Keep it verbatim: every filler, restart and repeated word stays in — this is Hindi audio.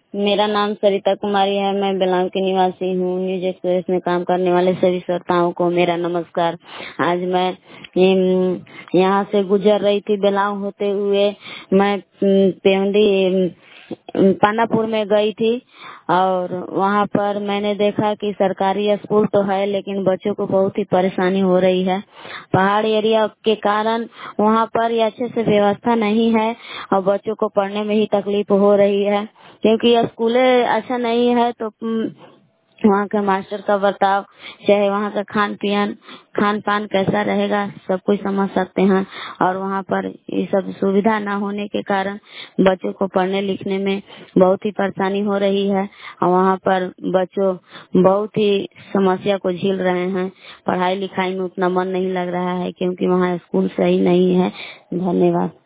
मेरा नाम सरिता कुमारी है। मैं बेलांग की निवासी हूँ। न्यूज एक्सप्रेस में काम करने वाले सभी श्रोताओं को मेरा नमस्कार। आज मैं अम, यहाँ से गुजर रही थी बेलांग होते हुए। मैं अम, पेवंदी अम, पानापुर में गई थी और वहाँ पर मैंने देखा कि सरकारी स्कूल तो है लेकिन बच्चों को बहुत ही परेशानी हो रही है। पहाड़ी एरिया के कारण वहाँ पर ये अच्छे से व्यवस्था नहीं है और बच्चों को पढ़ने में ही तकलीफ हो रही है, क्योंकि स्कूलें अच्छा नहीं है तो अम, वहाँ के मास्टर का बर्ताव, चाहे वहाँ का खान पियन खान पान कैसा रहेगा, सब कुछ समझ सकते हैं। और वहाँ पर ये सब सुविधा न होने के कारण बच्चों को पढ़ने लिखने में बहुत ही परेशानी हो रही है और वहाँ पर बच्चों बहुत ही समस्या को झेल रहे हैं। पढ़ाई लिखाई में उतना मन नहीं लग रहा है क्योंकि वहाँ स्कूल सही नहीं है। धन्यवाद।